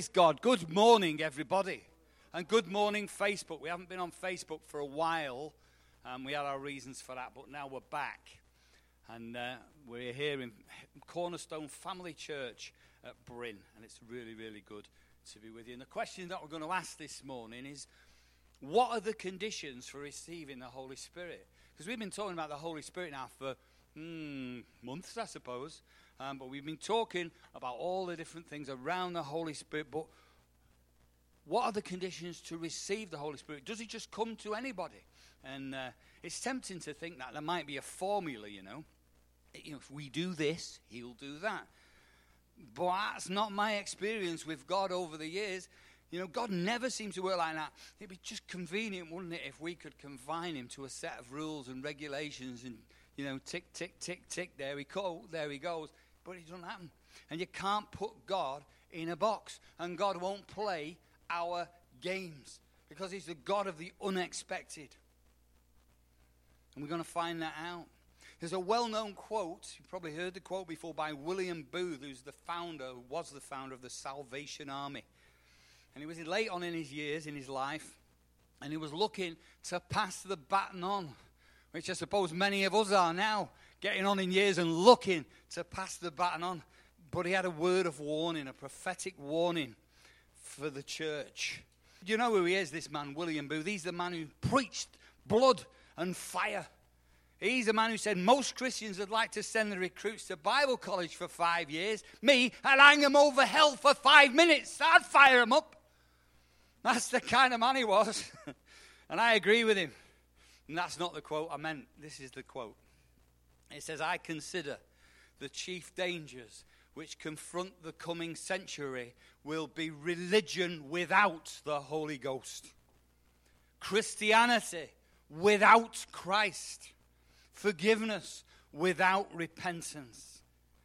Praise God. Good morning, everybody. And good morning, Facebook. We haven't been on Facebook for a while. We had our reasons for that, but now we're back. And we're here in Cornerstone Family Church at Bryn. And it's really, really good to be with you. And the question that we're going to ask this morning is, what are the conditions for receiving the Holy Spirit? Because we've been talking about the Holy Spirit now for months, I suppose. But we've been talking about all the different things around the Holy Spirit. But what are the conditions to receive the Holy Spirit? Does he just come to anybody? And it's tempting to think that there might be a formula, you know. If we do this, he'll do that. But that's not my experience with God over the years. You know, God never seems to work like that. It'd be just convenient, wouldn't it, if we could confine him to a set of rules and regulations and, you know, tick, tick, tick, tick, there he goes. But it doesn't happen. And you can't put God in a box. And God won't play our games because he's the God of the unexpected. And we're going to find that out. There's a well-known quote, you've probably heard the quote before, by William Booth, who was the founder of the Salvation Army. And he was late on in his years, in his life, and he was looking to pass the baton on, which I suppose many of us are now, getting on in years and looking to pass the baton on. But he had a word of warning, a prophetic warning for the church. Do you know who he is, this man, William Booth? He's the man who preached blood and fire. He's the man who said most Christians would like to send the recruits to Bible college for 5 years. Me, I'd hang them over hell for 5 minutes. I'd fire them up. That's the kind of man he was. And I agree with him. And that's not the quote I meant. This is the quote. It says, I consider the chief dangers which confront the coming century will be religion without the Holy Ghost, Christianity without Christ, forgiveness without repentance,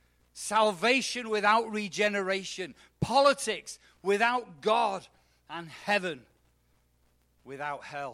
salvation without regeneration, politics without God, and heaven without hell.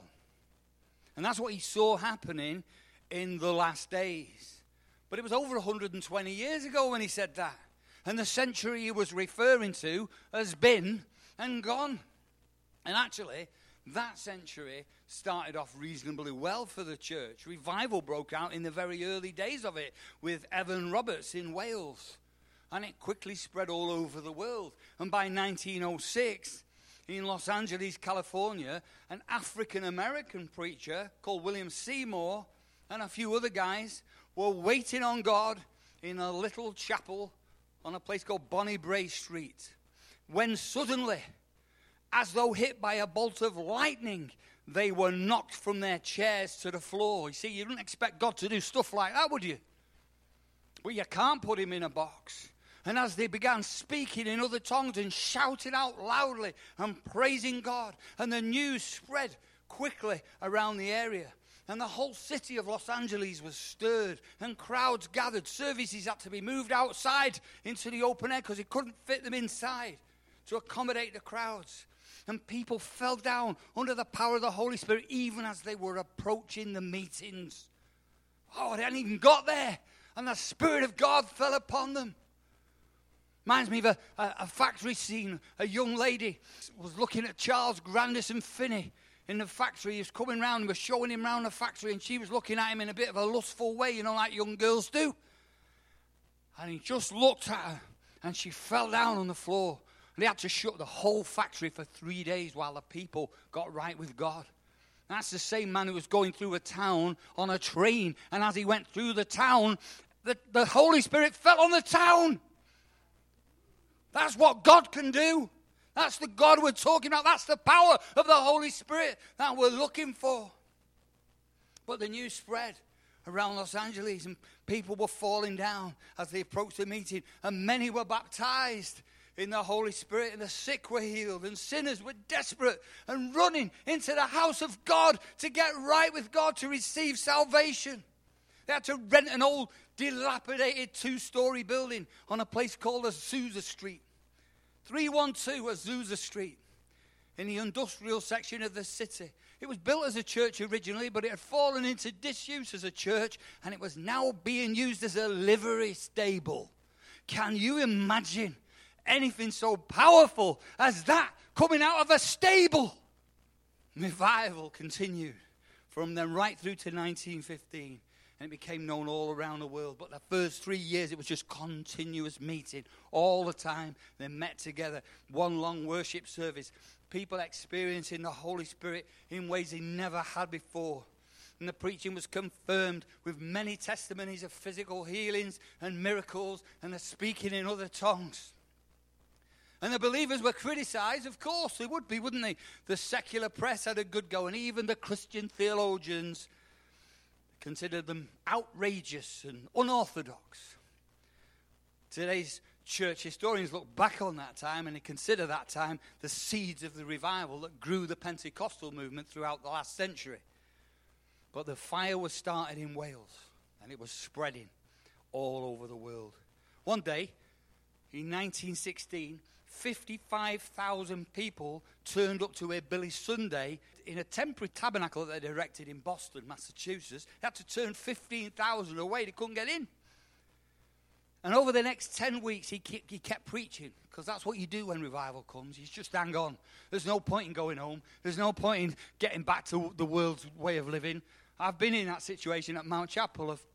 And that's what he saw happening in the last days. But it was over 120 years ago when he said that. And the century he was referring to has been and gone. And actually, that century started off reasonably well for the church. Revival broke out in the very early days of it with Evan Roberts in Wales. And it quickly spread all over the world. And by 1906, in Los Angeles, California, an African-American preacher called William Seymour and a few other guys were waiting on God in a little chapel on a place called Bonnie Bray Street, when suddenly, as though hit by a bolt of lightning, they were knocked from their chairs to the floor. You see, you wouldn't expect God to do stuff like that, would you? But you can't put him in a box. And as they began speaking in other tongues and shouting out loudly and praising God, and the news spread quickly around the area. And the whole city of Los Angeles was stirred, and crowds gathered. Services had to be moved outside into the open air because it couldn't fit them inside to accommodate the crowds. And people fell down under the power of the Holy Spirit even as they were approaching the meetings. Oh, they hadn't even got there, and the Spirit of God fell upon them. Reminds me of a factory scene. A young lady was looking at Charles Grandison Finney in the factory. He was coming round and was showing him round the factory, and she was looking at him in a bit of a lustful way, you know, like young girls do. And he just looked at her, and she fell down on the floor. And they had to shut the whole factory for 3 days while the people got right with God. That's the same man who was going through a town on a train, and as he went through the town, the Holy Spirit fell on the town. That's what God can do. That's the God we're talking about. That's the power of the Holy Spirit that we're looking for. But the news spread around Los Angeles, and people were falling down as they approached the meeting, and many were baptized in the Holy Spirit, and the sick were healed, and sinners were desperate and running into the house of God to get right with God, to receive salvation. They had to rent an old, dilapidated 2-story building on a place called Azusa Street. 312 Azusa Street, in the industrial section of the city. It was built as a church originally, but it had fallen into disuse as a church, and it was now being used as a livery stable. Can you imagine anything so powerful as that coming out of a stable. Revival continued from then right through to 1915. And it became known all around the world. But the first 3 years, it was just continuous meeting all the time. They met together, one long worship service. People experiencing the Holy Spirit in ways they never had before. And the preaching was confirmed with many testimonies of physical healings and miracles and the speaking in other tongues. And the believers were criticized, of course they would be, wouldn't they? The secular press had a good go, and even the Christian theologians considered them outrageous and unorthodox. Today's church historians look back on that time and they consider that time the seeds of the revival that grew the Pentecostal movement throughout the last century. But the fire was started in Wales and it was spreading all over the world. One day, in 1916, 55,000 people turned up to a Billy Sunday in a temporary tabernacle that they'd erected in Boston, Massachusetts. They had to turn 15,000 away. They couldn't get in. And over the next 10 weeks, he kept preaching, because that's what you do when revival comes. You just hang on. There's no point in going home. There's no point in getting back to the world's way of living. I've been in that situation at Mount Chapel of,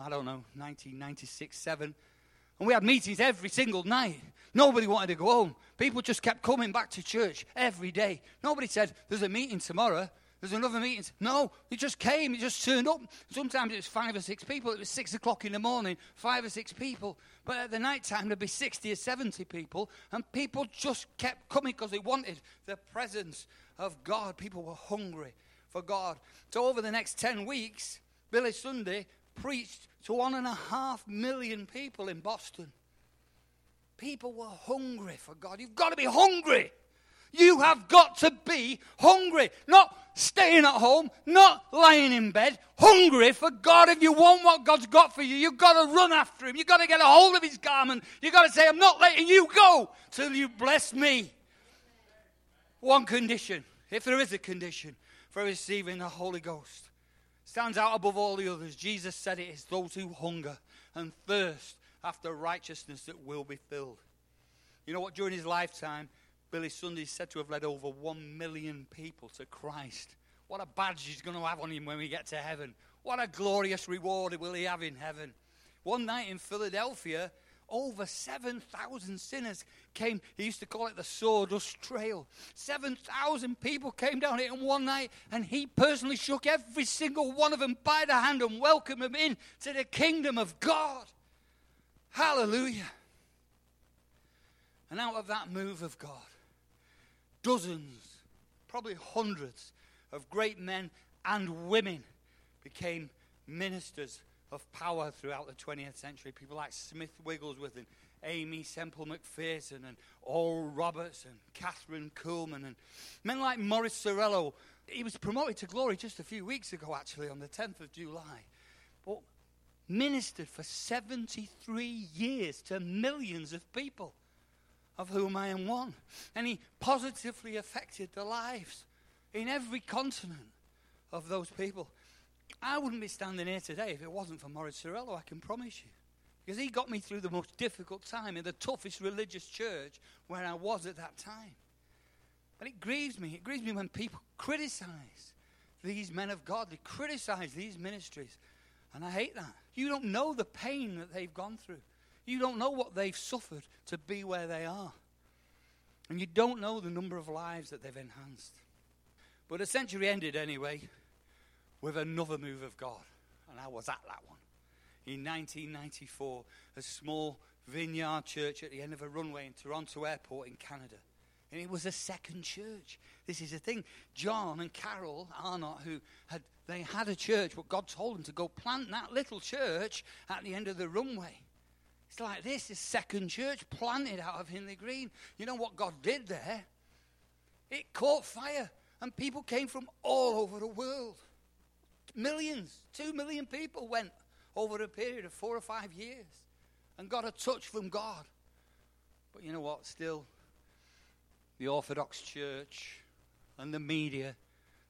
1996, 7. And we had meetings every single night. Nobody wanted to go home. People just kept coming back to church every day. Nobody said, there's a meeting tomorrow. There's another meeting. No, they just came. They just turned up. Sometimes it was 5 or 6 people. It was 6 o'clock in the morning, 5 or 6 people. But at the night time, there'd be 60 or 70 people. And people just kept coming because they wanted the presence of God. People were hungry for God. So over the next 10 weeks, Billy Sunday preached to 1.5 million people in Boston. People were hungry for God. You've got to be hungry. You have got to be hungry. Not staying at home, not lying in bed. Hungry for God. If you want what God's got for you, you've got to run after him. You've got to get a hold of his garment. You've got to say, I'm not letting you go till you bless me. One condition, if there is a condition for receiving the Holy Ghost, stands out above all the others. Jesus said it is those who hunger and thirst after righteousness that will be filled. You know what? During his lifetime, Billy Sunday is said to have led over 1 million people to Christ. What a badge he's going to have on him when we get to heaven. What a glorious reward will he have in heaven. One night in Philadelphia, over 7,000 sinners came. He used to call it the Sawdust Trail. 7,000 people came down it in one night, and he personally shook every single one of them by the hand and welcomed them in to the kingdom of God. Hallelujah. And out of that move of God, dozens, probably hundreds of great men and women became ministers of power throughout the 20th century. People like Smith Wigglesworth and Amy Semple McPherson and Oral Roberts and Catherine Kuhlman and men like Morris Cerullo. He was promoted to glory just a few weeks ago, actually, on the 10th of July. But ministered for 73 years to millions of people, of whom I am one. And he positively affected the lives in every continent of those people. I wouldn't be standing here today if it wasn't for Morris Cerullo, I can promise you. Because he got me through the most difficult time in the toughest religious church where I was at that time. But it grieves me. It grieves me when people criticize these men of God. They criticize these ministries. And I hate that. You don't know the pain that they've gone through. You don't know what they've suffered to be where they are. And you don't know the number of lives that they've enhanced. But the century ended anyway with another move of God. And I was at that one. In 1994, a small vineyard church at the end of a runway in Toronto Airport in Canada. And it was a second church. This is the thing. John and Carol Arnott, they had a church, but God told them to go plant that little church at the end of the runway. It's like this second church planted out of Hindley Green. You know what God did there? It caught fire, and people came from all over the world. Millions, 2 million people went over a period of 4 or 5 years and got a touch from God. But you know what? Still, the Orthodox Church and the media,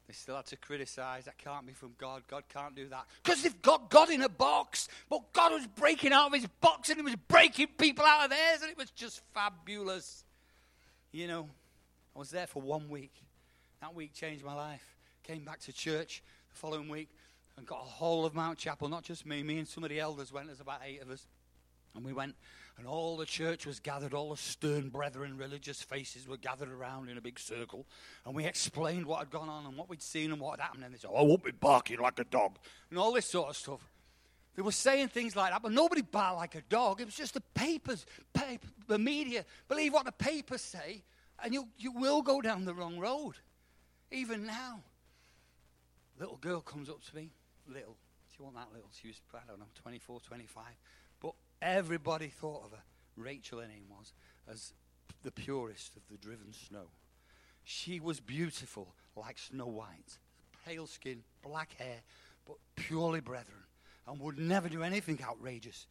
They still had to criticize. That can't be from God. God can't do that. Because they've got God in a box. But God was breaking out of his box and he was breaking people out of theirs. And it was just fabulous. You know, I was there for 1 week. That week changed my life. Came back to church the following week and got a whole of Mount Chapel. Not just me. Me and some of the elders went. There's about 8 of us. And we went, and all the church was gathered, all the stern brethren, religious faces were gathered around in a big circle. And we explained what had gone on and what we'd seen and what had happened. And they said, I won't be barking like a dog. And all this sort of stuff. They were saying things like that, but nobody barked like a dog. It was just the papers, the media. Believe what the papers say, and you will go down the wrong road. Even now. Little girl comes up to me. Little. She wasn't that little. She was, 24, 25. But everybody thought of her, Rachel her name was, as the purest of the driven snow. She was beautiful like Snow White. Pale skin, black hair, but purely brethren. And would never do anything outrageous.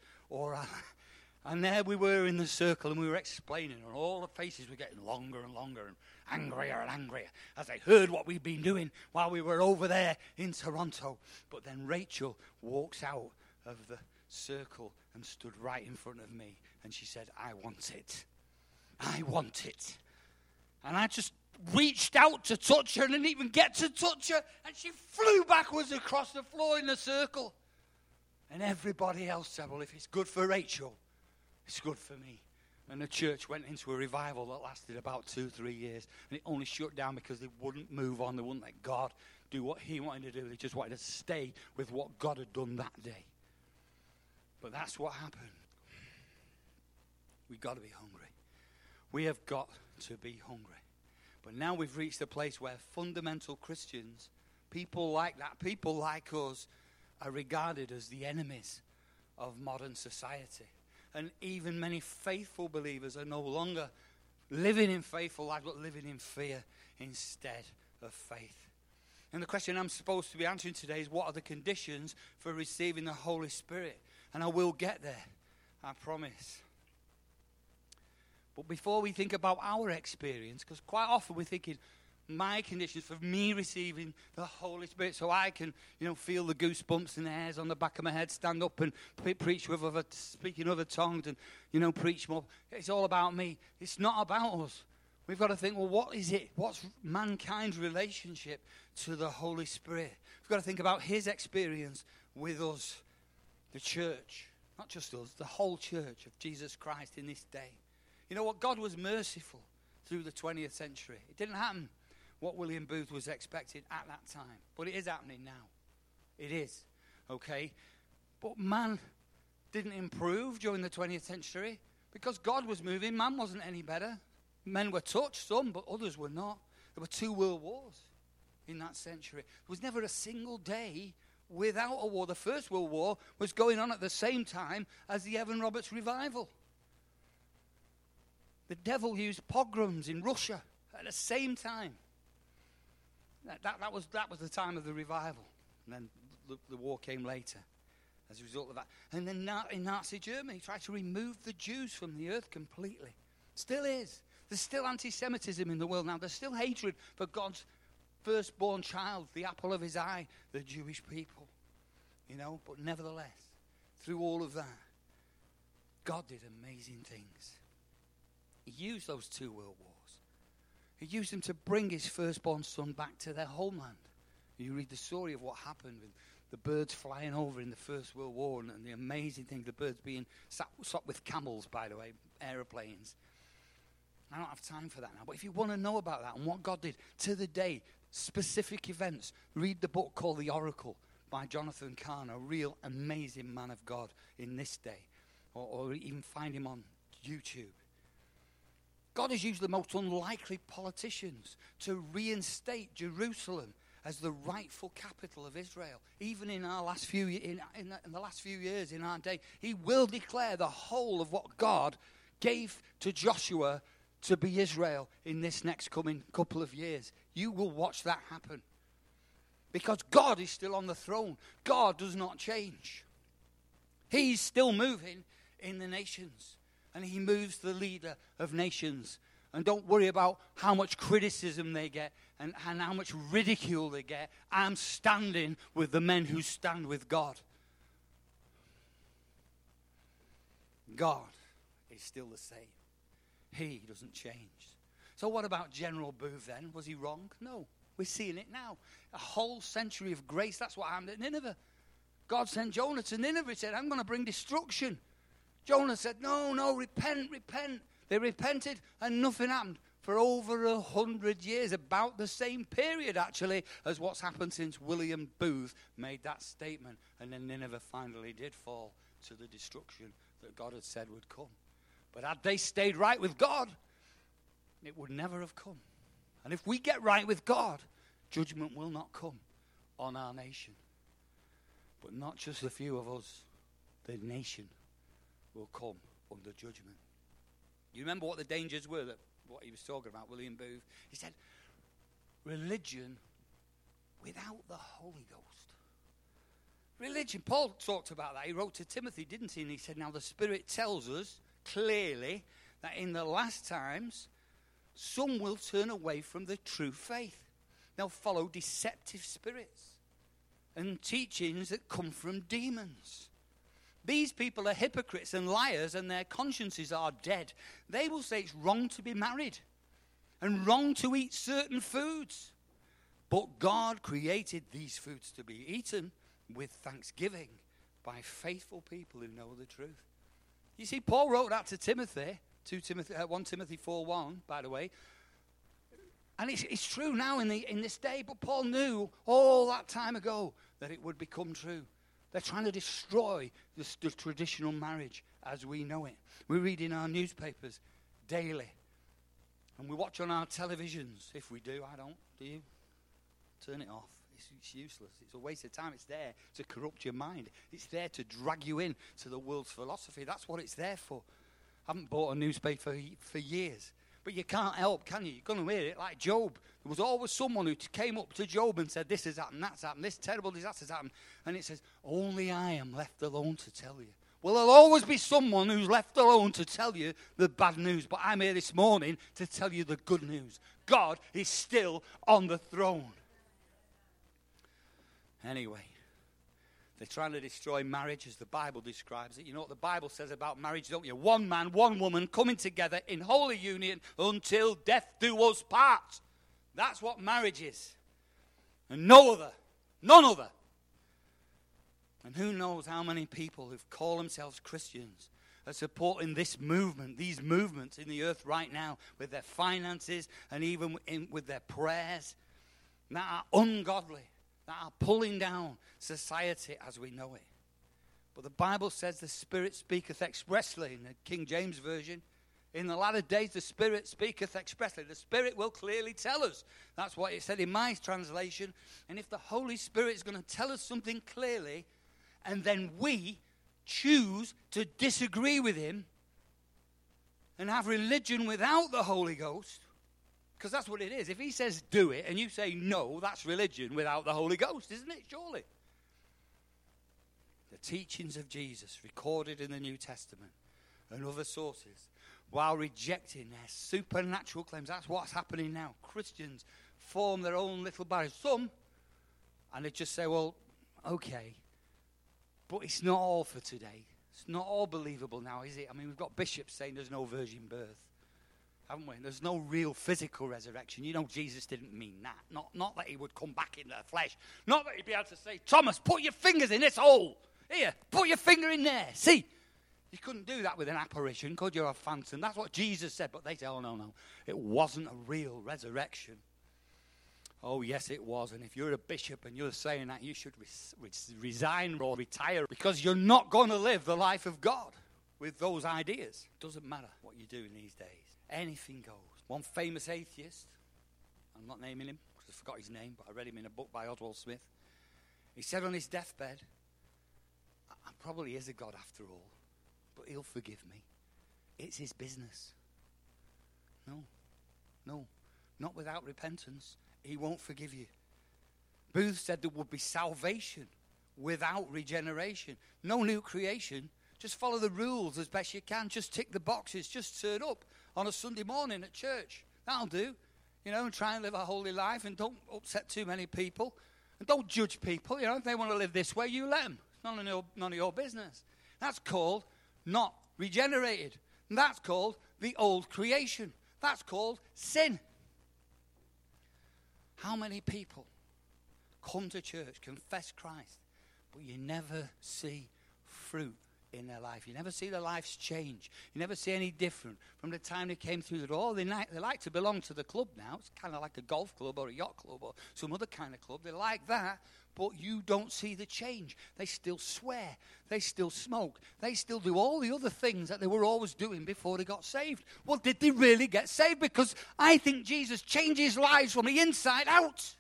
And there we were in the circle and we were explaining, and all the faces were getting longer and longer and angrier as they heard what we'd been doing while we were over there in Toronto. But then Rachel walks out of the circle and stood right in front of me, and she said, I want it. I want it. And I just reached out to touch her and didn't even get to touch her, and she flew backwards across the floor in the circle. And everybody else said, well, if it's good for Rachel, it's good for me. And the church went into a revival that lasted about 2-3 years, and it only shut down because they wouldn't move on. They wouldn't let God do what he wanted to do. They just wanted to stay with what God had done that day. But that's what happened. We've got to be hungry. We have got to be hungry. But now we've reached a place where fundamental Christians, people like that, people like us, are regarded as the enemies of modern society. And even many faithful believers are no longer living in faithful lives, but living in fear instead of faith. And the question I'm supposed to be answering today is, what are the conditions for receiving the Holy Spirit? And I will get there, I promise. But before we think about our experience, because quite often we're thinking, my conditions for me receiving the Holy Spirit, so I can, feel the goosebumps and the hairs on the back of my head, stand up and preach with speaking other tongues and, preach more. It's all about me. It's not about us. We've got to think, well, what is it? What's mankind's relationship to the Holy Spirit? We've got to think about his experience with us, the church. Not just us, the whole church of Jesus Christ in this day. You know what? God was merciful through the 20th century. It didn't happen what William Booth was expecting at that time. But it is happening now. It is. Okay? But man didn't improve during the 20th century because God was moving. Man wasn't any better. Men were touched, some, but others were not. There were 2 world wars in that century. There was never a single day without a war. The First World War was going on at the same time as the Evan Roberts revival. The devil used pogroms in Russia at the same time. That was the time of the revival. And then the war came later as a result of that. And then in Nazi Germany, tried to remove the Jews from the earth completely. Still is. There's still anti-Semitism in the world now. There's still hatred for God's firstborn child, the apple of his eye, the Jewish people. But nevertheless, through all of that, God did amazing things. He used those 2 world wars. He used them to bring his firstborn son back to their homeland. You read the story of what happened with the birds flying over in the First World War and the amazing thing, the birds being sat with camels, by the way, aeroplanes. I don't have time for that now, but if you want to know about that and what God did to the day, specific events, read the book called The Oracle by Jonathan Cahn, a real amazing man of God in this day, or even find him on YouTube. God has used the most unlikely politicians to reinstate Jerusalem as the rightful capital of Israel. Even in our last few in the last few years in our day, he will declare the whole of what God gave to Joshua to be Israel in this next coming couple of years. You will watch that happen. Because God is still on the throne. God does not change. He's still moving in the nations. And he moves the leader of nations and don't worry about how much criticism they get and how much ridicule they get. I'm standing with the men who stand with God. God is still the same. He doesn't change. So what about General Booth then? Was he wrong? No. We're seeing it now. A whole century of grace. That's what happened at Nineveh. God sent Jonah to Nineveh. He said, I'm going to bring destruction. Jonah said, no, repent. They repented and nothing happened for over 100 years. About the same period, actually, as what's happened since William Booth made that statement. And then Nineveh finally did fall to the destruction that God had said would come. But had they stayed right with God, it would never have come. And if we get right with God, judgment will not come on our nation. But not just a few of us. The nation will come under judgment. You remember what the dangers were, that what he was talking about, William Booth? He said, religion without the Holy Ghost. Religion, Paul talked about that. He wrote to Timothy, didn't he? And he said, now the Spirit tells us clearly that in the last times, some will turn away from the true faith. They'll follow deceptive spirits and teachings that come from demons. These people are hypocrites and liars, and their consciences are dead. They will say it's wrong to be married and wrong to eat certain foods. But God created these foods to be eaten with thanksgiving by faithful people who know the truth. You see, Paul wrote that to Timothy, 1 Timothy 4:1, by the way. And it's true now in this day, but Paul knew all that time ago that it would become true. They're trying to destroy the traditional marriage as we know it. We read in our newspapers daily. And we watch on our televisions. If we do, I don't. Do you? Turn it off. It's useless. It's a waste of time. It's there to corrupt your mind. It's there to drag you in to the world's philosophy. That's what it's there for. I haven't bought a newspaper for years. But you can't help, can you? You're going to hear it like Job. There was always someone who came up to Job and said, this has happened, that's happened, this terrible disaster's happened. And it says, only I am left alone to tell you. Well, there'll always be someone who's left alone to tell you the bad news. But I'm here this morning to tell you the good news. God is still on the throne. Anyway, they're trying to destroy marriage as the Bible describes it. You know what the Bible says about marriage, don't you? One man, one woman coming together in holy union until death do us part. That's what marriage is. And no other. None other. And who knows how many people who call themselves Christians are supporting this movement, these movements in the earth right now with their finances and even with their prayers that are ungodly, that are pulling down society as we know it. But the Bible says the Spirit speaketh expressly in the King James Version. In the latter days the Spirit speaketh expressly. The Spirit will clearly tell us. That's what it said in my translation. And if the Holy Spirit is going to tell us something clearly, and then we choose to disagree with him and have religion without the Holy Ghost, because that's what it is. If he says do it and you say no, that's religion without the Holy Ghost, isn't it? Surely. The teachings of Jesus recorded in the New Testament and other sources, while rejecting their supernatural claims. That's what's happening now. Christians form their own little barriers. Some, and they just say, well, okay, but it's not all for today. It's not all believable now, is it? I mean, we've got bishops saying there's no virgin birth, haven't we? There's no real physical resurrection. You know, Jesus didn't mean that. Not that he would come back in the flesh. Not that he'd be able to say, Thomas, put your fingers in this hole. Here, put your finger in there. See? You couldn't do that with an apparition, could you? A phantom. That's what Jesus said. But they say, oh, no. It wasn't a real resurrection. Oh, yes, it was. And if you're a bishop and you're saying that, you should resign or retire, because you're not going to live the life of God with those ideas. It doesn't matter what you do in these days. Anything goes. One famous atheist, I'm not naming him because I forgot his name, but I read him in a book by Oswald Smith. He said on his deathbed, I probably is a God after all, but he'll forgive me. It's his business. No, not without repentance. He won't forgive you. Booth said there would be salvation without regeneration. No new creation. Just follow the rules as best you can. Just tick the boxes. Just turn up on a Sunday morning at church. That'll do. You know, and try and live a holy life and don't upset too many people. And don't judge people. You know, if they want to live this way, you let them. It's none of your business. That's called not regenerated. And that's called the old creation. That's called sin. How many people come to church, confess Christ, but you never see fruit in their life? You never see their lives change. You never see any different from the time they came through the door. They like to belong to the club now. It's kind of like a golf club or a yacht club or some other kind of club. They like that, but you don't see the change. They still swear. They still smoke. They still do all the other things that they were always doing before they got saved. Well, did they really get saved? Because I think Jesus changes lives from the inside out.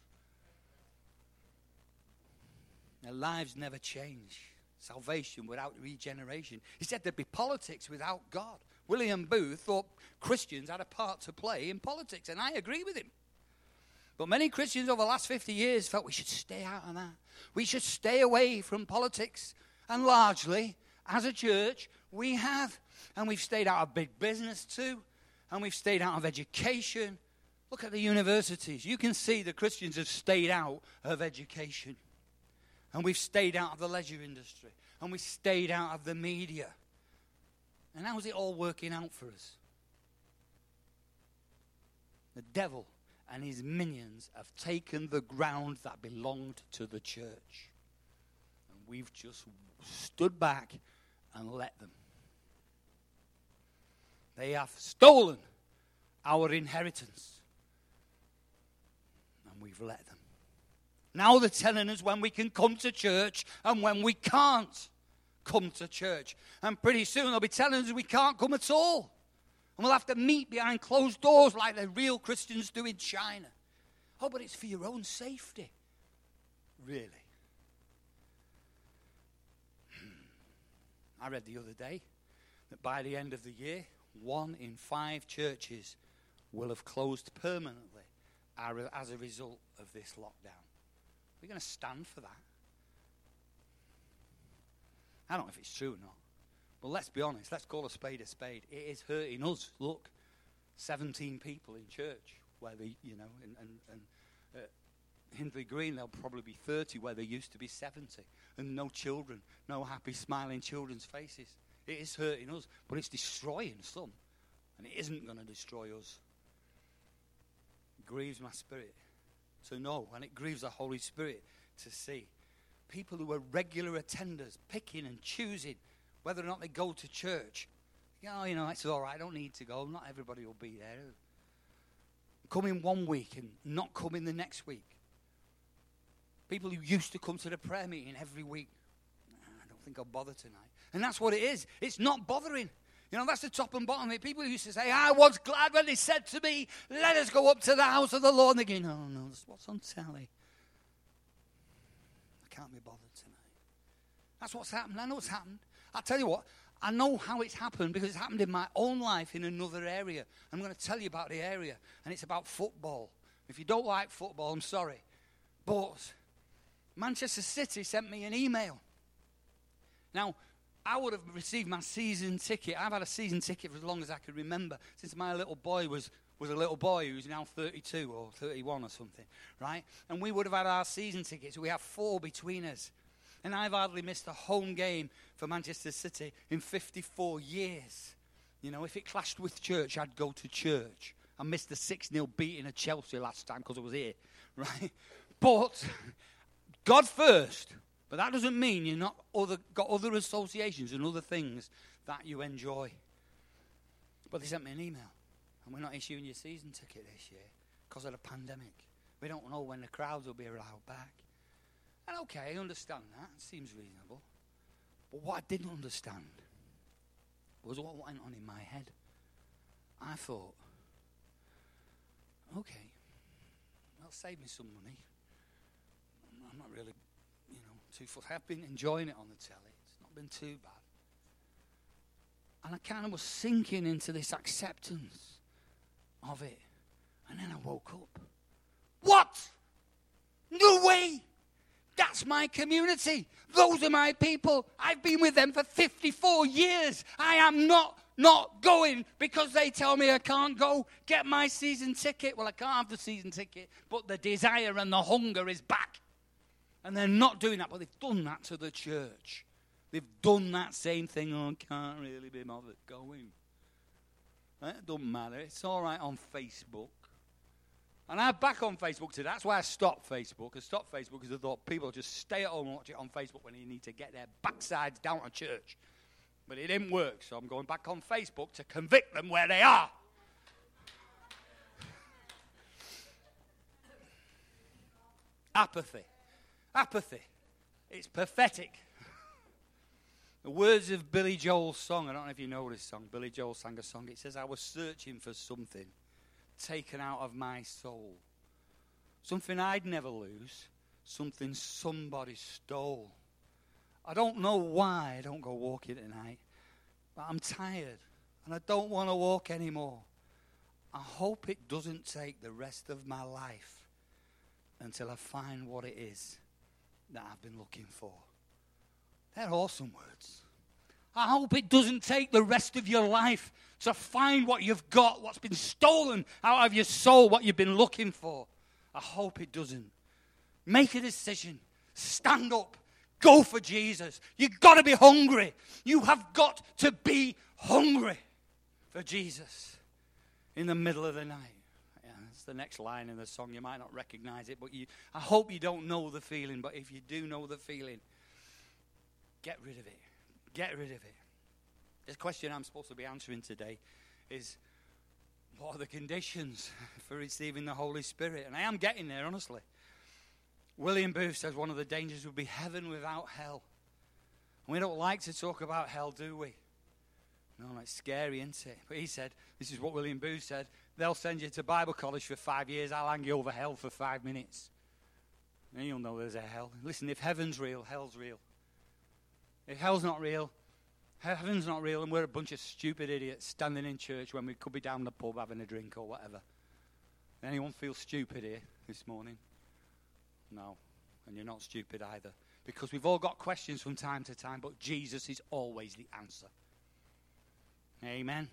Their lives never change. Salvation without regeneration. He said there'd be politics without God. William Booth thought Christians had a part to play in politics, and I agree with him. But many Christians over the last 50 years felt we should stay out of that. We should stay away from politics. And largely, as a church, we have. And we've stayed out of big business too. And we've stayed out of education. Look at the universities. You can see the Christians have stayed out of education. And we've stayed out of the leisure industry. And we stayed out of the media. And how's it all working out for us? The devil and his minions have taken the ground that belonged to the church. And we've just stood back and let them. They have stolen our inheritance. And we've let them. Now they're telling us when we can come to church and when we can't come to church. And pretty soon they'll be telling us we can't come at all. And we'll have to meet behind closed doors like the real Christians do in China. Oh, but it's for your own safety. Really? I read the other day that by the end of the year, 1 in 5 churches will have closed permanently as a result of this lockdown. We're going to stand for that. I don't know if it's true or not. But let's be honest. Let's call a spade a spade. It is hurting us. Look, 17 people in church where they, you know, and Hindley Green, there'll probably be 30 where there used to be 70. And no children, no happy, smiling children's faces. It is hurting us, but it's destroying some. And it isn't going to destroy us. It grieves my spirit to know, and it grieves the Holy Spirit to see people who are regular attenders picking and choosing whether or not they go to church. You know, it's all right, I don't need to go. Not everybody will be there. Come in one week and not come in the next week. People who used to come to the prayer meeting every week. I don't think I'll bother tonight. And that's what it is. It's not bothering. You know, that's the top and bottom of it. People used to say, I was glad when they said to me, let us go up to the house of the Lord. And they go, no, that's what's on telly. I can't be bothered tonight. That's what's happened. I know what's happened. I'll tell you what, I know how it's happened because it's happened in my own life in another area. I'm going to tell you about the area, and it's about football. If you don't like football, I'm sorry. But Manchester City sent me an email. Now, I would have received my season ticket. I've had a season ticket for as long as I can remember, since my little boy was a little boy who's now 32 or 31 or something, right? And we would have had our season tickets. We have 4 between us. And I've hardly missed a home game for Manchester City in 54 years. You know, if it clashed with church, I'd go to church. I missed the 6-0 beating of Chelsea last time because I was here, right? But God first. But that doesn't mean you're not got other associations and other things that you enjoy. But they sent me an email. And we're not issuing your season ticket this year because of the pandemic. We don't know when the crowds will be allowed back. And okay, I understand that. It seems reasonable. But what I didn't understand was what went on in my head. I thought, okay, that'll save me some money. I'm not really, too full. I've been enjoying it on the telly. It's not been too bad. And I kind of was sinking into this acceptance of it. And then I woke up. What? No way! That's my community. Those are my people. I've been with them for 54 years. I am not not going because they tell me I can't go get my season ticket. Well, I can't have the season ticket, but the desire and the hunger is back. And they're not doing that, but they've done that to the church. They've done that same thing. Oh, I can't really be bothered going. It doesn't matter. It's all right on Facebook. And I'm back on Facebook today. That's why I stopped Facebook. I stopped Facebook because I thought people just stay at home and watch it on Facebook when they need to get their backsides down to church. But it didn't work, so I'm going back on Facebook to convict them where they are. Apathy. Apathy. It's pathetic. The words of Billy Joel's song, I don't know if you know this song. Billy Joel sang a song. It says, I was searching for something taken out of my soul. Something I'd never lose. Something somebody stole. I don't know why I don't go walking tonight, but I'm tired and I don't want to walk anymore. I hope it doesn't take the rest of my life until I find what it is that I've been looking for. They're awesome words. I hope it doesn't take the rest of your life to find what you've got, what's been stolen out of your soul, what you've been looking for. I hope it doesn't. Make a decision. Stand up. Go for Jesus. You've got to be hungry. You have got to be hungry for Jesus in the middle of the night. Yeah, that's the next line in the song. You might not recognize it, but I hope you don't know the feeling. But if you do know the feeling, get rid of it. Get rid of it. The question I'm supposed to be answering today is, what are the conditions for receiving the Holy Spirit? And I am getting there, honestly. William Booth says one of the dangers would be heaven without hell. And we don't like to talk about hell, do we? No, it's scary, isn't it? But he said, this is what William Booth said, they'll send you to Bible college for 5 years, I'll hang you over hell for 5 minutes. And you'll know there's a hell. Listen, if heaven's real, hell's real. If hell's not real, heaven's not real, and we're a bunch of stupid idiots standing in church when we could be down the pub having a drink or whatever. Anyone feel stupid here this morning? No, and you're not stupid either. Because we've all got questions from time to time, but Jesus is always the answer. Amen.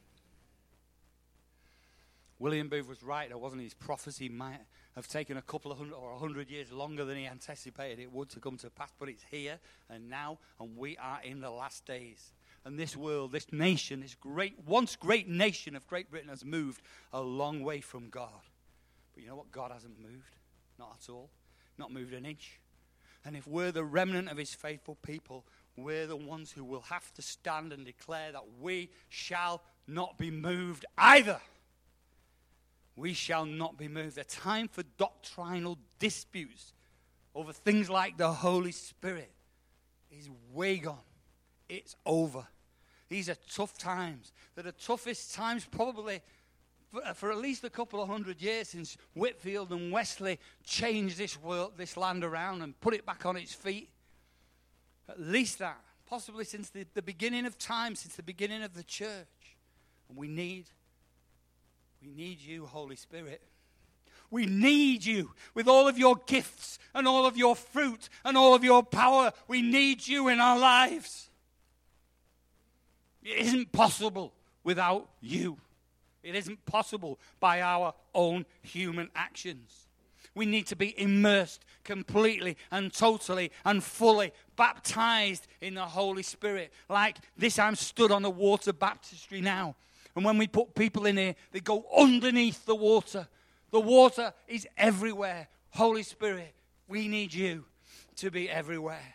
William Booth was right, though, wasn't he? His prophecy might have taken a couple of 100 years longer than he anticipated it would to come to pass, but it's here and now, and we are in the last days. And this world, this nation, this once great nation of Great Britain has moved a long way from God. But you know what? God hasn't moved. Not at all. Not moved an inch. And if we're the remnant of his faithful people, we're the ones who will have to stand and declare that we shall not be moved either. We shall not be moved. The time for doctrinal disputes over things like the Holy Spirit is way gone. It's over. These are tough times. They're the toughest times probably for at least a couple of 100 years since Whitefield and Wesley changed this world, this land around and put it back on its feet. At least that. Possibly since the beginning of time, since the beginning of the church. And we need you, Holy Spirit. We need you with all of your gifts and all of your fruit and all of your power. We need you in our lives. It isn't possible without you. It isn't possible by our own human actions. We need to be immersed completely and totally and fully baptized in the Holy Spirit. Like this, I'm stood on the water baptistry now. And when we put people in here, they go underneath the water. The water is everywhere. Holy Spirit, we need you to be everywhere.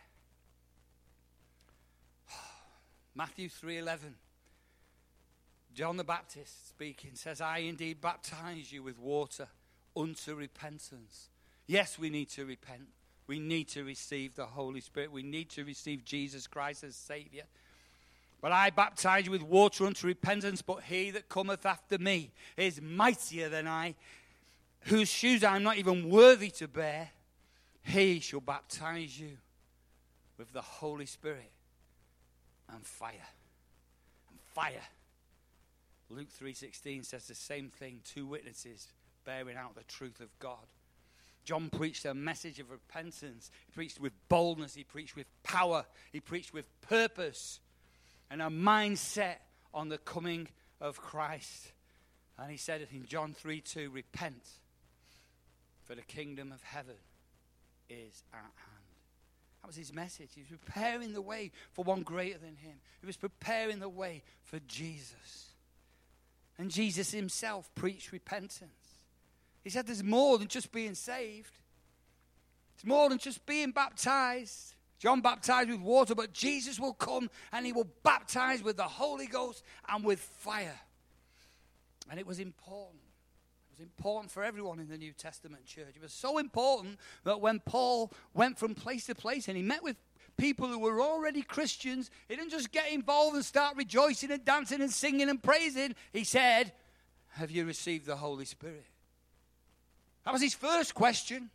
Matthew 3:11. John the Baptist speaking says, I indeed baptize you with water unto repentance. Yes, we need to repent. We need to receive the Holy Spirit. We need to receive Jesus Christ as Savior. But I baptize you with water unto repentance, but he that cometh after me is mightier than I, whose shoes I am not even worthy to bear. He shall baptize you with the Holy Spirit and fire. And fire. Luke 3:16 says the same thing, 2 witnesses bearing out the truth of God. John preached a message of repentance. He preached with boldness. He preached with power. He preached with purpose and a mindset on the coming of Christ. And he said it in John 3:2, repent, for the kingdom of heaven is at hand. That was his message. He was preparing the way for one greater than him. He was preparing the way for Jesus. And Jesus himself preached repentance. He said there's more than just being saved. It's more than just being baptized. John baptized with water, but Jesus will come and he will baptize with the Holy Ghost and with fire. And it was important. It was important for everyone in the New Testament church. It was so important that when Paul went from place to place and he met with people who were already Christians, he didn't just get involved and start rejoicing and dancing and singing and praising. He said, have you received the Holy Spirit? That was his first question.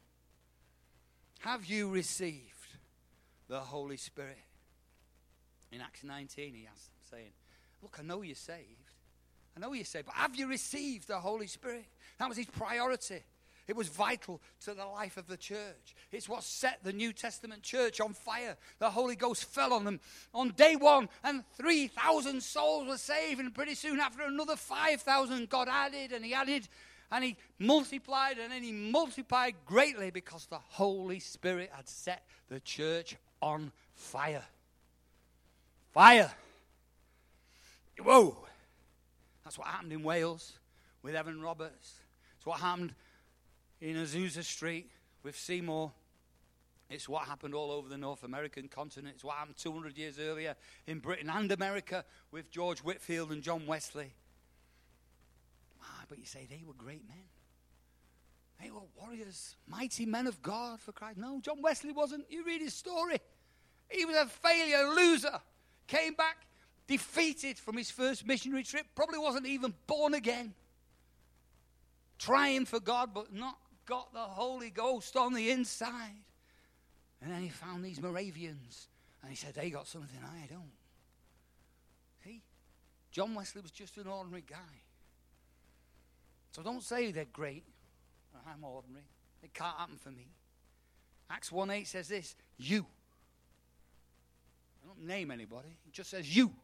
Have you received the Holy Spirit? In Acts 19, he asked them, saying, look, I know you're saved. I know you're saved, but have you received the Holy Spirit? That was his priority. It was vital to the life of the church. It's what set the New Testament church on fire. The Holy Ghost fell on them on day one, and 3,000 souls were saved, and pretty soon after another 5,000 God added, and he added, and he multiplied, and then he multiplied greatly because the Holy Spirit had set the church on fire. Fire. Whoa. That's what happened in Wales with Evan Roberts. It's what happened in Azusa Street with Seymour. It's what happened all over the North American continent. It's what happened 200 years earlier in Britain and America with George Whitefield and John Wesley. But you say they were great men. They were warriors, mighty men of God for Christ. No, John Wesley wasn't. You read his story. He was a failure, loser. Came back defeated from his first missionary trip. Probably wasn't even born again. Trying for God, but not got the Holy Ghost on the inside. And then he found these Moravians. And he said, they got something I don't. See? John Wesley was just an ordinary guy. So don't say they're great. I'm ordinary. It can't happen for me. Acts 1:8 says this, you. I don't name anybody. It just says you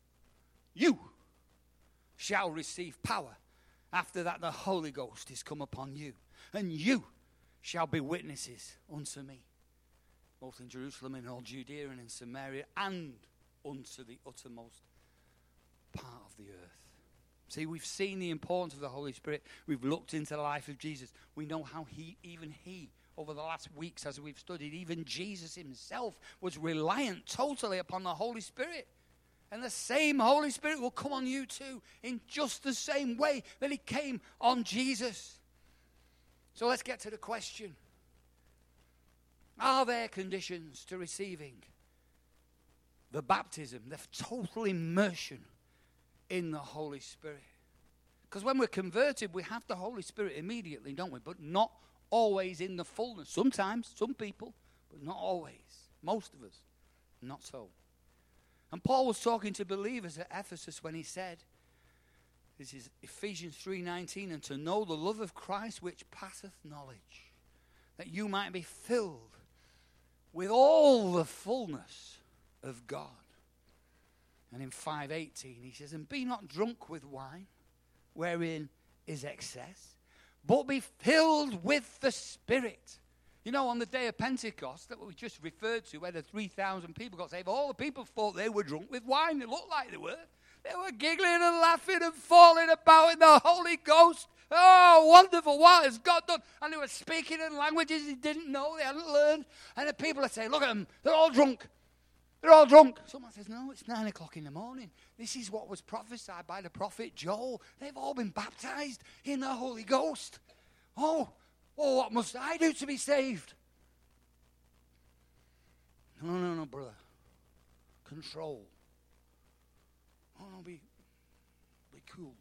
shall receive power. After that, the Holy Ghost is come upon you. And you shall be witnesses unto me, both in Jerusalem and all Judea and in Samaria and unto the uttermost part of the earth. See, we've seen the importance of the Holy Spirit. We've looked into the life of Jesus. We know how he, over the last weeks as we've studied, even Jesus himself was reliant totally upon the Holy Spirit. And the same Holy Spirit will come on you too, in just the same way that he came on Jesus. So let's get to the question. Are there conditions to receiving the baptism, the total immersion in the Holy Spirit? Because when we're converted, we have the Holy Spirit immediately, don't we? But not always in the fullness. Sometimes, some people, but not always. Most of us, not so. And Paul was talking to believers at Ephesus when he said, this is Ephesians 3:19, and to know the love of Christ which passeth knowledge, that you might be filled with all the fullness of God. And in 5:18 he says, and be not drunk with wine, wherein is excess, but be filled with the Spirit. You know, on the day of Pentecost that we just referred to, where the 3,000 people got saved, all the people thought they were drunk with wine. They looked like they were. They were giggling and laughing and falling about in the Holy Ghost. Oh, wonderful, what has God done? And they were speaking in languages they didn't know, they hadn't learned. And the people are saying, look at them, they're all drunk. They're all drunk. Someone says, no, it's 9 o'clock in the morning. This is what was prophesied by the prophet Joel. They've all been baptized in the Holy Ghost. Oh, what must I do to be saved? No, brother. Control. Oh, no, be cool.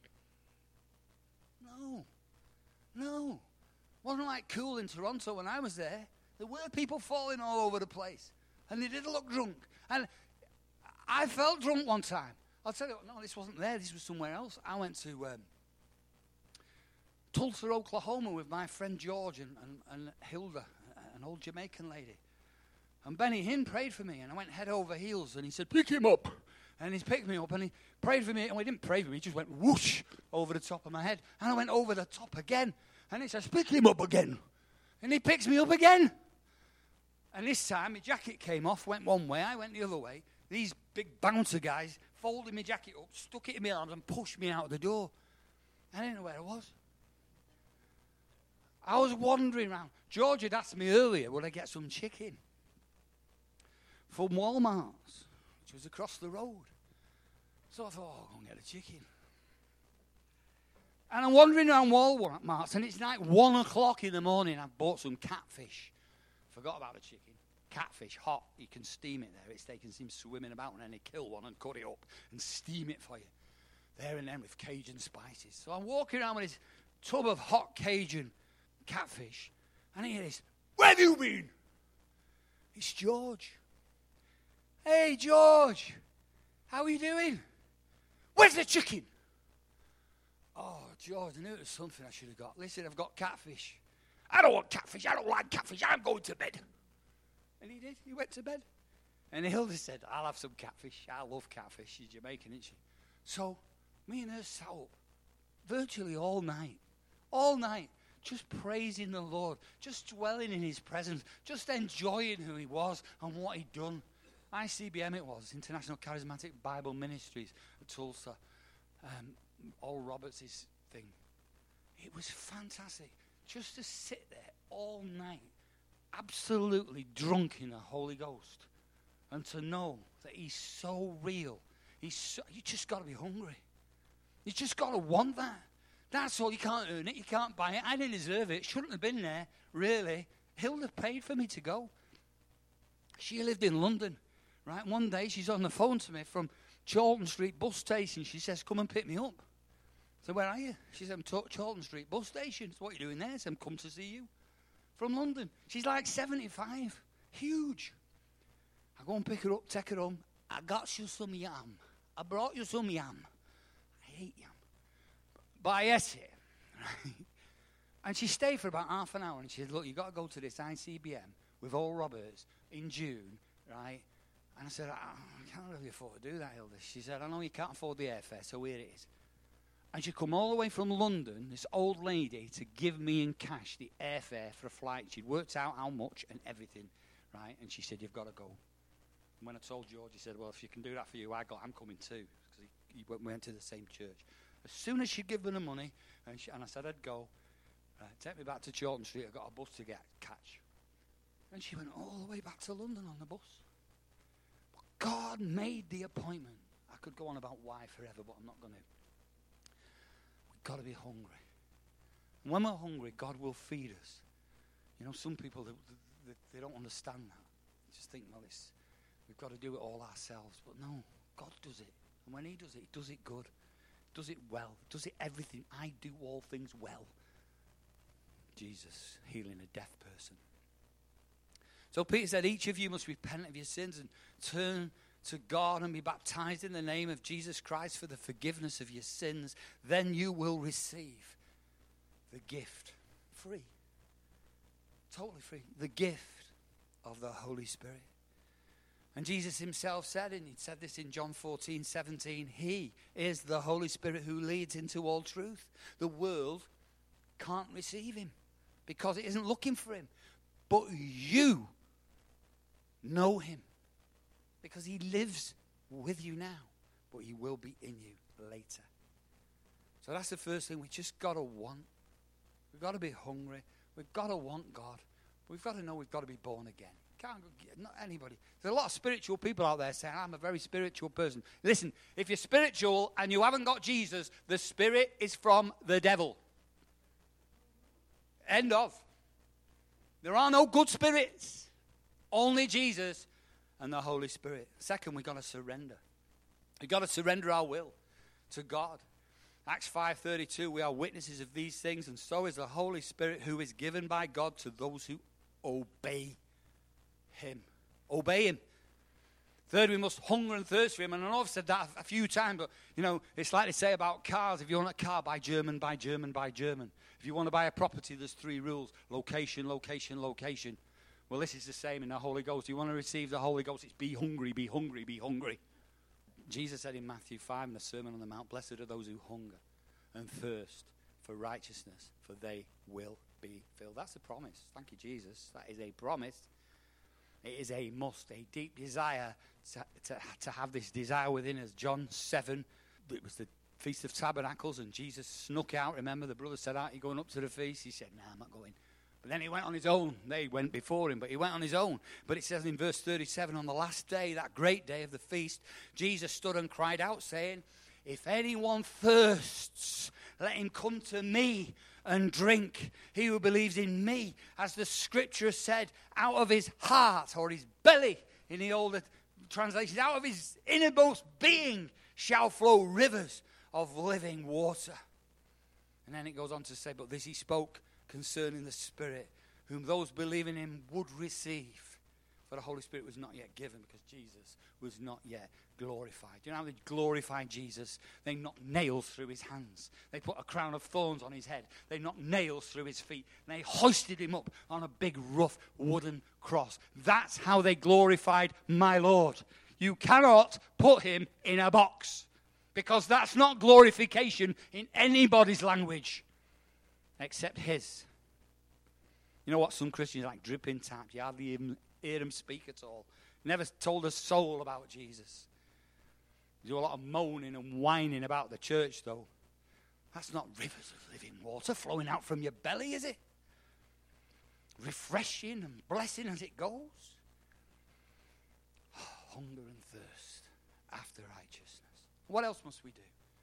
No. Wasn't like cool in Toronto when I was there. There were people falling all over the place. And they didn't look drunk. And I felt drunk one time. I'll tell you what, no, this wasn't there. This was somewhere else. I went to Tulsa, Oklahoma with my friend George and Hilda, an old Jamaican lady. And Benny Hinn prayed for me, and I went head over heels, and he said, pick him up. And he picked me up and he prayed for me. And he didn't pray for me. He just went whoosh over the top of my head. And I went over the top again. And he says, pick him up again. And he picks me up again. And this time, my jacket came off, went one way. I went the other way. These big bouncer guys folded my jacket up, stuck it in my arms and pushed me out the door. I didn't know where I was. I was wandering around. George had asked me earlier, would I get some chicken from Walmart's, which was across the road. So I thought, I'll go and get a chicken. And I'm wandering around Walmart's, and it's like 1 o'clock in the morning. I've bought some catfish. Forgot about the chicken. Catfish, hot. You can steam it there. They can see him swimming about, and then they kill one and cut it up and steam it for you. There and then with Cajun spices. So I'm walking around with this tub of hot Cajun catfish, and I hear this, where have you been? It's George. Hey, George, how are you doing? Where's the chicken? Oh, George, I knew it was something I should have got. Listen, I've got catfish. I don't want catfish. I don't like catfish. I'm going to bed. And he did. He went to bed. And Hilda said, I'll have some catfish. I love catfish. She's Jamaican, isn't she? So me and her sat up virtually all night, just praising the Lord, just dwelling in his presence, just enjoying who he was and what he'd done. ICBM it was, International Charismatic Bible Ministries at Tulsa. Oral Roberts' thing. It was fantastic. Just to sit there all night, absolutely drunk in the Holy Ghost, and to know that he's so real. You just got to be hungry. You just got to want that. That's all. You can't earn it. You can't buy it. I didn't deserve it. Shouldn't have been there, really. Hilda paid for me to go. She lived in London, right? One day she's on the phone to me from Charlton Street bus station. She says, come and pick me up. So where are you? She said, I'm at Charlton Street bus station. So what are you doing there? I said, I'm come to see you. From London. She's like 75. Huge. I go and pick her up, take her home. I got you some yam. I brought you some yam. I hate yam. But I ate it. Right? And she stayed for about half an hour. And she said, look, you got to go to this ICBM with Oral Roberts in June, right? And I said, I can't really afford to do that, Hilda. She said, I know you can't afford the airfare, so here it is. And she come all the way from London, this old lady, to give me in cash the airfare for a flight. She'd worked out how much and everything, right? And she said, you've got to go. And when I told George, he said, well, if you can do that for you, I'm coming too. Because we went to the same church. As soon as she'd given the money, and I said I'd go, take me back to Charlton Street, I got a bus to catch. And she went all the way back to London on the bus. But God made the appointment. I could go on about why forever, but I'm not going to. We've got to be hungry. And when we're hungry, God will feed us. You know, some people, they don't understand that. They just think, well, we've got to do it all ourselves. But no, God does it. And when he does it good. Does it well. Does it everything. I do all things well. Jesus healing a deaf person. So Peter said, each of you must repent of your sins and turn to God and be baptized in the name of Jesus Christ for the forgiveness of your sins. Then you will receive the gift. Free. Totally free. The gift of the Holy Spirit. And Jesus himself said, and he said this in John 14:17, he is the Holy Spirit who leads into all truth. The world can't receive him because it isn't looking for him. But you know him because he lives with you now, but he will be in you later. So that's the first thing. We just got to want. We've got to be hungry. We've got to want God. We've got to know we've got to be born again. Not anybody. There's a lot of spiritual people out there saying, I'm a very spiritual person. Listen, if you're spiritual and you haven't got Jesus, the spirit is from the devil. End of. There are no good spirits. Only Jesus and the Holy Spirit. Second, we've got to surrender. We've got to surrender our will to God. Acts 5:32, we are witnesses of these things, and so is the Holy Spirit who is given by God to those who obey him. Obey him. Third, we must hunger and thirst for him. And I know I've said that a few times, but, you know, it's like they say about cars. If you want a car, buy German, buy German, buy German. If you want to buy a property, there's 3 rules. Location, location, location. Well, this is the same in the Holy Ghost. You want to receive the Holy Ghost, it's be hungry, be hungry, be hungry. Jesus said in Matthew 5 in the Sermon on the Mount, blessed are those who hunger and thirst for righteousness, for they will be filled. That's a promise. Thank you, Jesus. That is a promise. It is a must, a deep desire to have this desire within us. John 7, it was the Feast of Tabernacles, and Jesus snuck out. Remember, the brother said, "Aren't you going up to the feast?" He said, "No, I'm not going." But then he went on his own. They went before him, but he went on his own. But it says in verse 37, on the last day, that great day of the feast, Jesus stood and cried out, saying, "If anyone thirsts, let him come to me and drink. He who believes in me, as the scripture said, out of his heart," or his belly in the older translations, "out of his innermost being shall flow rivers of living water." And then it goes on to say, "But this he spoke concerning the Spirit, whom those believing him would receive. For the Holy Spirit was not yet given, because Jesus was not yet glorified." You know how they glorified Jesus? They knocked nails through his hands. They put a crown of thorns on his head. They knocked nails through his feet. And they hoisted him up on a big, rough, wooden cross. That's how they glorified my Lord. You cannot put him in a box, because that's not glorification in anybody's language except his. You know what? Some Christians are like dripping tap. You hardly even hear them speak at all. Never told a soul about Jesus. They do a lot of moaning and whining about the church, though. That's not rivers of living water flowing out from your belly, is it? Refreshing and blessing as it goes. Hunger and thirst after righteousness. What else must we do?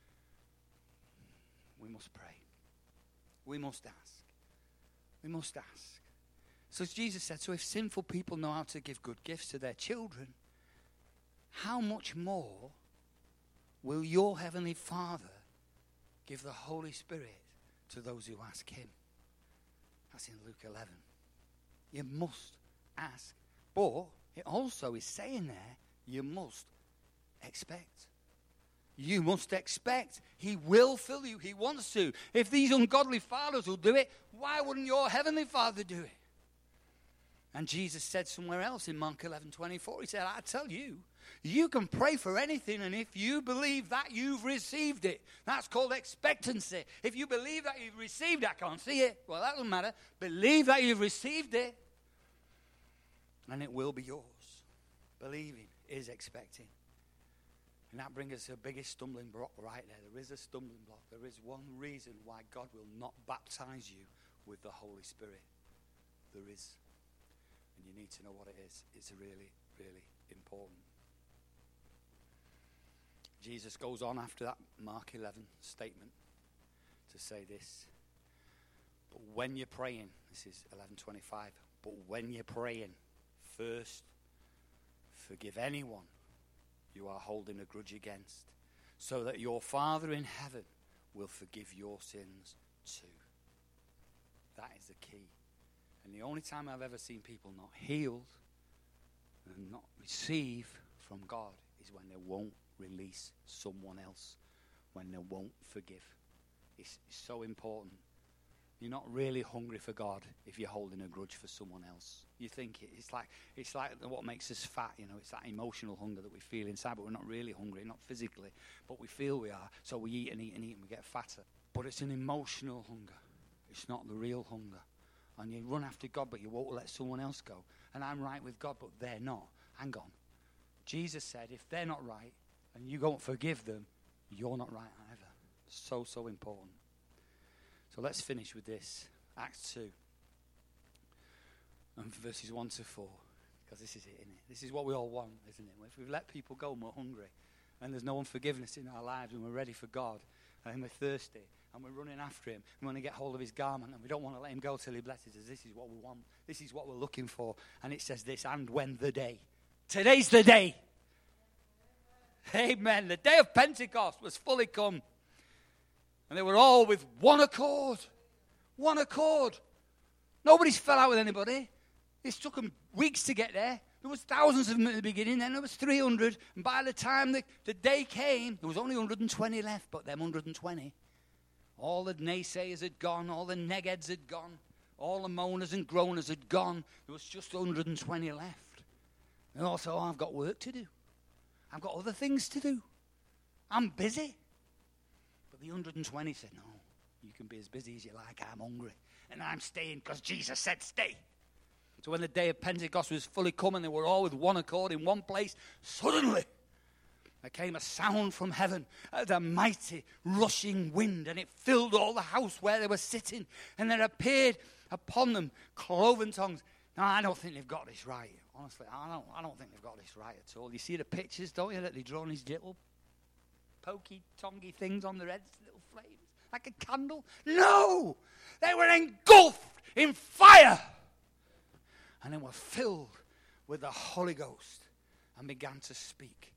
We must pray. We must ask. We must ask. So as Jesus said, so if sinful people know how to give good gifts to their children, how much more will your heavenly Father give the Holy Spirit to those who ask him? That's in Luke 11. You must ask. But it also is saying there, you must expect. You must expect. He will fill you. He wants to. If these ungodly fathers will do it, why wouldn't your heavenly Father do it? And Jesus said somewhere else in Mark 11:24, he said, "I tell you, you can pray for anything, and if you believe that you've received it," that's called expectancy. If you believe that you've received it, I can't see it, well, that doesn't matter. Believe that you've received it, and it will be yours. Believing is expecting. And that brings us to the biggest stumbling block right there. There is a stumbling block. There is one reason why God will not baptize you with the Holy Spirit. There is. And you need to know what it is. It's really, really important. Jesus goes on after that Mark 11 statement to say this. But when you're praying, this is 11:25, but when you're praying, first forgive anyone you are holding a grudge against, so that your Father in heaven will forgive your sins too. That is the key. And the only time I've ever seen people not healed and not receive from God is when they won't release someone else, when they won't forgive. It's so important. You're not really hungry for God if you're holding a grudge for someone else. You think it's like what makes us fat, you know. It's that emotional hunger that we feel inside, but we're not really hungry, not physically, but we feel we are. So we eat and eat and eat and we get fatter. But it's an emotional hunger. It's not the real hunger. And you run after God, but you won't let someone else go. And I'm right with God, but they're not. Hang on. Jesus said, if they're not right and you don't forgive them, you're not right either. So important. So let's finish with this. Acts 2. And verses 1-4. Because this is it, isn't it? This is what we all want, isn't it? If we've let people go and we're hungry, and there's no unforgiveness in our lives, and we're ready for God, and we're thirsty, and we're running after him, we want to get hold of his garment, and we don't want to let him go till he blesses us. This is what we want. This is what we're looking for. And it says this, and when the day. Today's the day. Amen. The day of Pentecost was fully come. And they were all with one accord. One accord. Nobody's fell out with anybody. It took them weeks to get there. There was thousands of them at the beginning. Then there was 300. And by the time the day came, there was only 120 left. But them 120, all the naysayers had gone. All the negheads had gone. All the moaners and groaners had gone. There was just 120 left. And also, I've got work to do. I've got other things to do. I'm busy. But the 120 said, no, you can be as busy as you like. I'm hungry. And I'm staying because Jesus said stay. So when the day of Pentecost was fully come and they were all with one accord in one place, suddenly there came a sound from heaven as a mighty rushing wind, and it filled all the house where they were sitting. And there appeared upon them cloven tongues. Now, I don't think they've got this right. Honestly, I don't think they've got this right at all. You see the pictures, don't you, that they've drawn these little pokey, tongy things on their heads, little flames, like a candle? No! They were engulfed in fire. And they were filled with the Holy Ghost and began to speak.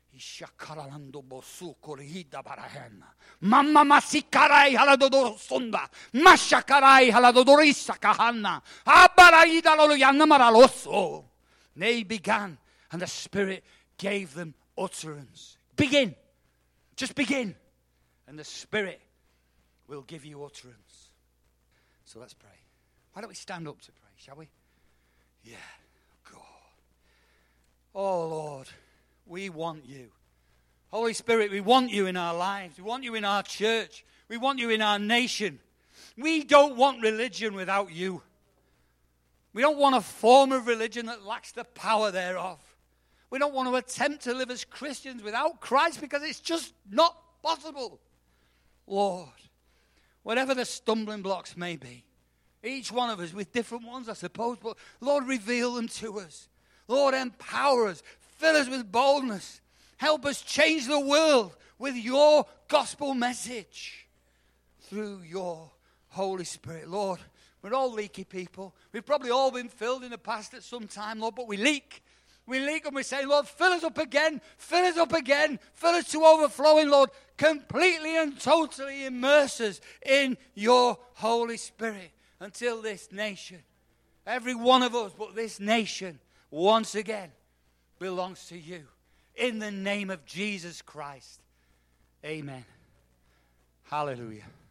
Mamma masikarai haladodoro sonda. Mashakarai haladodorisa kahana. Abaraida loloyana maraloso. They began, and the Spirit gave them utterance. Begin. Just begin. And the Spirit will give you utterance. So let's pray. Why don't we stand up to pray, shall we? Yeah, God. Oh, Lord, we want you. Holy Spirit, we want you in our lives. We want you in our church. We want you in our nation. We don't want religion without you. We don't want a form of religion that lacks the power thereof. We don't want to attempt to live as Christians without Christ because it's just not possible. Lord, whatever the stumbling blocks may be, each one of us with different ones, I suppose, but Lord, reveal them to us. Lord, empower us. Fill us with boldness. Help us change the world with your gospel message through your Holy Spirit. Lord, we're all leaky people. We've probably all been filled in the past at some time, Lord, but we leak. We leak and we say, Lord, fill us up again. Fill us up again. Fill us to overflowing, Lord. Completely and totally immerse us in your Holy Spirit until this nation, every one of us, but this nation, once again, belongs to you. In the name of Jesus Christ. Amen. Hallelujah.